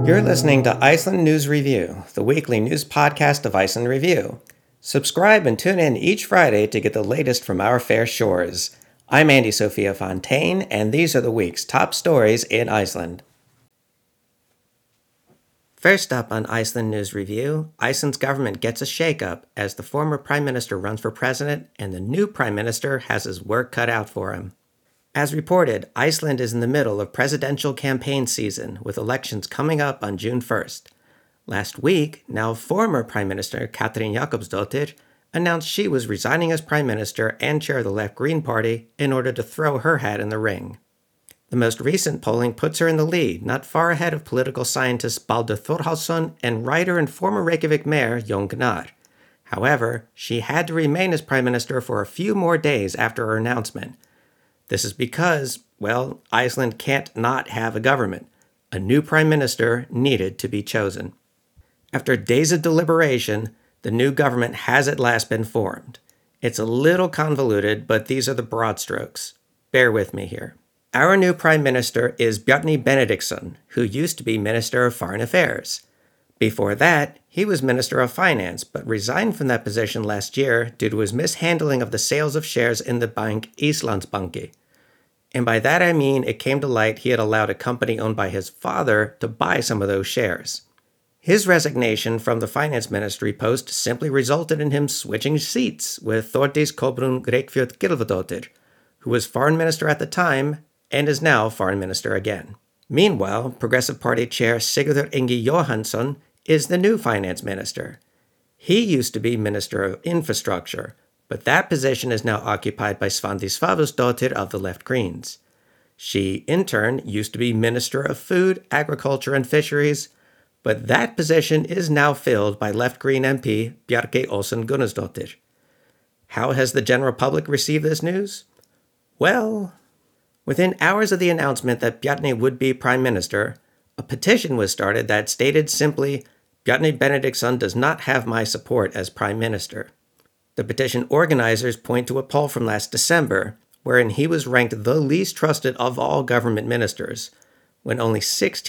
You're listening to Iceland News Review, the weekly news podcast of Iceland Review. Subscribe and tune in each Friday to get the latest from our fair shores. I'm Andy Sophia Fontaine, and these are the week's top stories in Iceland. First up on Iceland News Review, Iceland's government gets a shakeup as the former prime minister runs for president and the new prime minister has his work cut out for him. As reported, Iceland is in the middle of presidential campaign season, with elections coming up on June 1st. Last week, now former Prime Minister Katrín Jakobsdóttir announced she was resigning as Prime Minister and chair of the Left Green Party in order to throw her hat in the ring. The most recent polling puts her in the lead, not far ahead of political scientist Baldur Þórhallsson and writer and former Reykjavik mayor Jón Gnarr. However, she had to remain as Prime Minister for a few more days after her announcement. This is because, well, Iceland can't not have a government. A new prime minister needed to be chosen. After days of deliberation, the new government has at last been formed. It's a little convoluted, but these are the broad strokes. Bear with me here. Our new prime minister is Bjarni Benediktsson, who used to be Minister of Foreign Affairs. Before that, he was Minister of Finance, but resigned from that position last year due to his mishandling of the sales of shares in the bank Íslandsbanki. And by that I mean it came to light he had allowed a company owned by his father to buy some of those shares. His resignation from the finance ministry post simply resulted in him switching seats with Þórdís Kolbrún Reykfjörð Gylfadóttir, who was foreign minister at the time and is now foreign minister again. Meanwhile, Progressive Party chair Sigurður Ingi Jóhannsson is the new finance minister. He used to be Minister of Infrastructure, but that position is now occupied by Svandís Svavarsdóttir of the Left Greens. She, in turn, used to be Minister of Food, Agriculture and Fisheries, but that position is now filled by Left Green MP Bjarkey Olsen Gunnarsdóttir. How has the general public received this news? Well, within hours of the announcement that Bjarni would be Prime Minister, a petition was started that stated simply, "Bjarni Benediktsson does not have my support as Prime Minister." The petition organizers point to a poll from last December, wherein he was ranked the least trusted of all government ministers, when only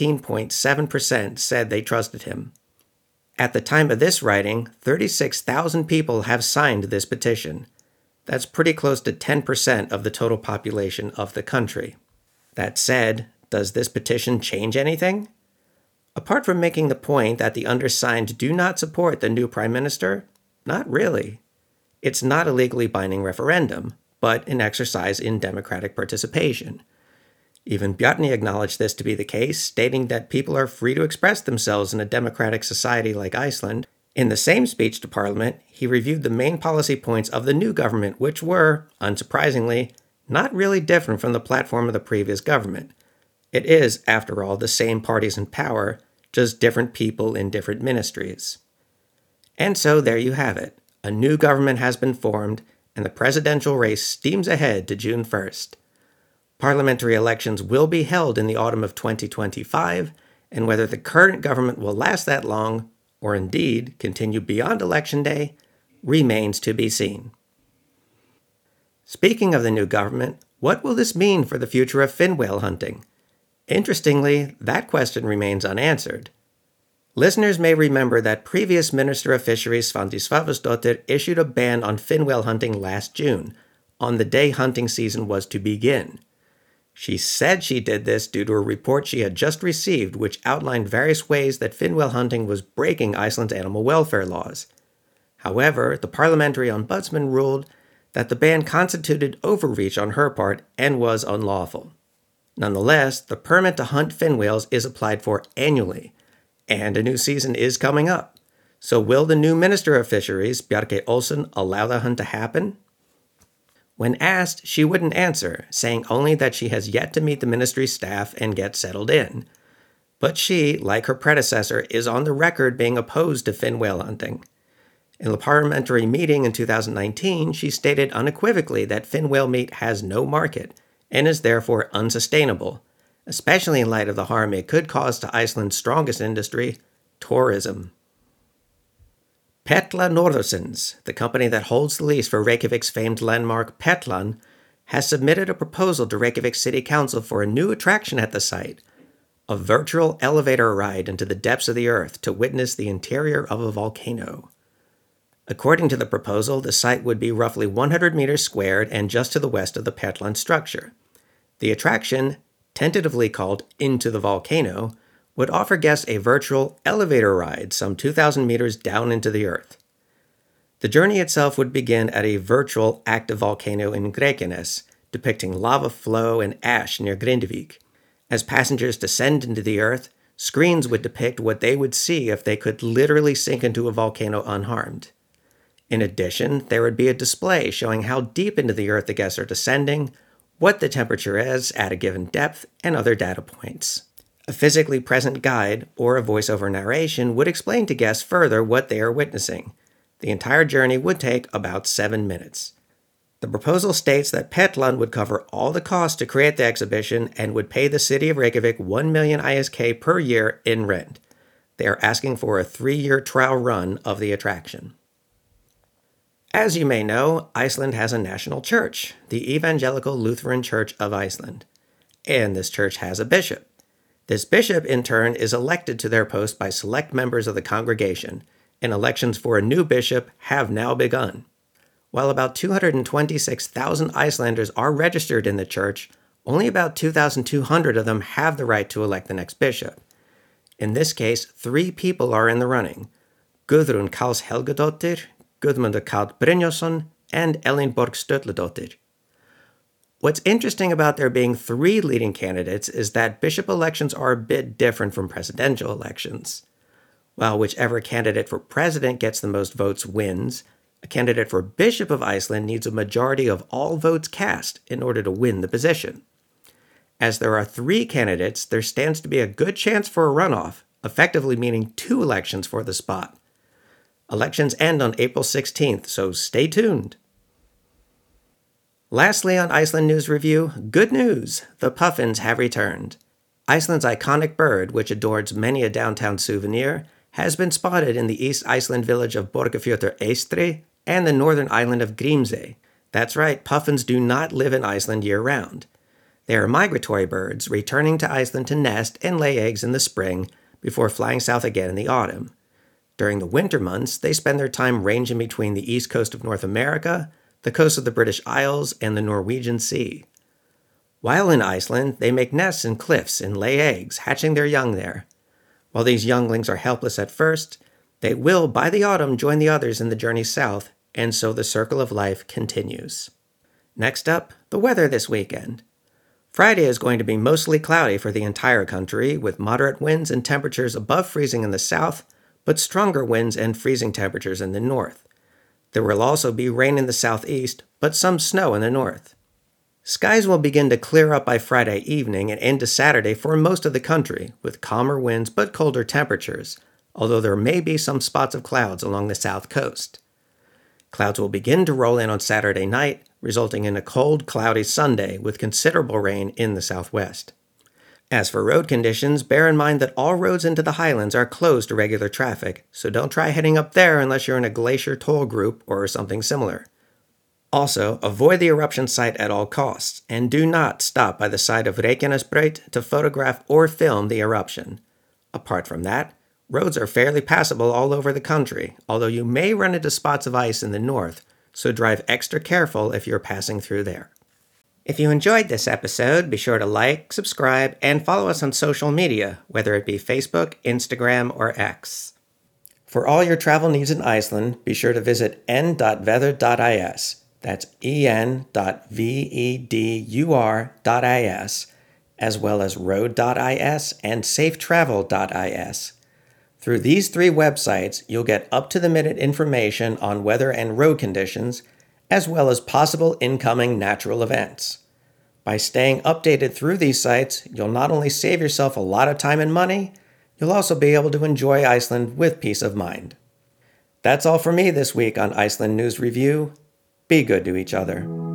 16.7% said they trusted him. At the time of this writing, 36,000 people have signed this petition. That's pretty close to 10% of the total population of the country. That said, does this petition change anything? Apart from making the point that the undersigned do not support the new prime minister, not really. It's not a legally binding referendum, but an exercise in democratic participation. Even Bjarni acknowledged this to be the case, stating that people are free to express themselves in a democratic society like Iceland. In the same speech to Parliament, he reviewed the main policy points of the new government, which were, unsurprisingly, not really different from the platform of the previous government. It is, after all, the same parties in power, just different people in different ministries. And so there you have it. A new government has been formed, and the presidential race steams ahead to June 1st. Parliamentary elections will be held in the autumn of 2025, and whether the current government will last that long, or indeed continue beyond Election Day, remains to be seen. Speaking of the new government, what will this mean for the future of fin whale hunting? Interestingly, that question remains unanswered. Listeners may remember that previous Minister of Fisheries Svandís Svavarsdóttir issued a ban on fin whale hunting last June, on the day hunting season was to begin. She said she did this due to a report she had just received which outlined various ways that fin whale hunting was breaking Iceland's animal welfare laws. However, the parliamentary ombudsman ruled that the ban constituted overreach on her part and was unlawful. Nonetheless, the permit to hunt fin whales is applied for annually, and a new season is coming up. So will the new Minister of Fisheries, Bjarkey Olsen, allow the hunt to happen? When asked, she wouldn't answer, saying only that she has yet to meet the ministry's staff and get settled in. But she, like her predecessor, is on the record being opposed to fin whale hunting. In a parliamentary meeting in 2019, she stated unequivocally that fin whale meat has no market and is therefore unsustainable, especially in light of the harm it could cause to Iceland's strongest industry, tourism. Petla Norðursins, the company that holds the lease for Reykjavik's famed landmark Petlan, has submitted a proposal to Reykjavik City Council for a new attraction at the site, a virtual elevator ride into the depths of the earth to witness the interior of a volcano. According to the proposal, the site would be roughly 100 meters squared and just to the west of the Petlan structure. The attraction, tentatively called Into the Volcano, would offer guests a virtual elevator ride some 2,000 meters down into the earth. The journey itself would begin at a virtual active volcano in Reykjanes, depicting lava flow and ash near Grindavik. As passengers descend into the earth, screens would depict what they would see if they could literally sink into a volcano unharmed. In addition, there would be a display showing how deep into the earth the guests are descending, what the temperature is at a given depth, and other data points. A physically present guide or a voiceover narration would explain to guests further what they are witnessing. The entire journey would take about 7 minutes. The proposal states that Petlan would cover all the costs to create the exhibition and would pay the city of Reykjavik 1 million ISK per year in rent. They are asking for a 3-year trial run of the attraction. As you may know, Iceland has a national church, the Evangelical Lutheran Church of Iceland. And this church has a bishop. This bishop, in turn, is elected to their post by select members of the congregation, and elections for a new bishop have now begun. While about 226,000 Icelanders are registered in the church, only about 2,200 of them have the right to elect the next bishop. In this case, 3 people are in the running: Guðrún Karls Helgadóttir, Guðmundur Karl Brynjólfsson, and Elínborg Sturludóttir. What's interesting about there being 3 leading candidates is that bishop elections are a bit different from presidential elections. While whichever candidate for president gets the most votes wins, a candidate for Bishop of Iceland needs a majority of all votes cast in order to win the position. As there are 3 candidates, there stands to be a good chance for a runoff, effectively meaning 2 elections for the spot. Elections end on April 16th, so stay tuned. Lastly, on Iceland News Review, good news! The puffins have returned. Iceland's iconic bird, which adorns many a downtown souvenir, has been spotted in the East Iceland village of Borgarfjörður Eystri and the northern island of Grímsey. That's right, puffins do not live in Iceland year-round. They are migratory birds, returning to Iceland to nest and lay eggs in the spring before flying south again in the autumn. During the winter months, they spend their time ranging between the east coast of North America, the coast of the British Isles, and the Norwegian Sea. While in Iceland, they make nests in cliffs and lay eggs, hatching their young there. While these younglings are helpless at first, they will, by the autumn, join the others in the journey south, and so the circle of life continues. Next up, the weather this weekend. Friday is going to be mostly cloudy for the entire country, with moderate winds and temperatures above freezing in the south, but stronger winds and freezing temperatures in the north. There will also be rain in the southeast, but some snow in the north. Skies will begin to clear up by Friday evening and into Saturday for most of the country, with calmer winds but colder temperatures, although there may be some spots of clouds along the south coast. Clouds will begin to roll in on Saturday night, resulting in a cold, cloudy Sunday with considerable rain in the southwest. As for road conditions, bear in mind that all roads into the highlands are closed to regular traffic, so don't try heading up there unless you're in a glacier toll group or something similar. Also, avoid the eruption site at all costs, and do not stop by the site of Reykjanesbraut to photograph or film the eruption. Apart from that, roads are fairly passable all over the country, although you may run into spots of ice in the north, so drive extra careful if you're passing through there. If you enjoyed this episode, be sure to like, subscribe, and follow us on social media, whether it be Facebook, Instagram, or X. For all your travel needs in Iceland, be sure to visit n.veður.is. That's en.vedur.is, as well as road.is and safetravel.is. Through these 3 websites, you'll get up-to-the-minute information on weather and road conditions, as well as possible incoming natural events. By staying updated through these sites, you'll not only save yourself a lot of time and money, you'll also be able to enjoy Iceland with peace of mind. That's all for me this week on Iceland News Review. Be good to each other.